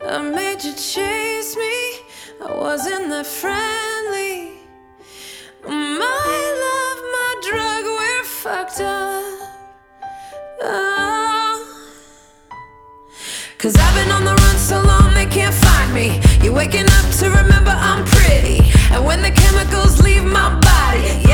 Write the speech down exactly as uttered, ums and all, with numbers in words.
I made you chase me, I wasn't that friendly. My love, my drug, we're fucked up. Oh. Cause I've been on the run so long they can't find me. You're waking up to remember I'm pretty, and when the chemicals leave my body,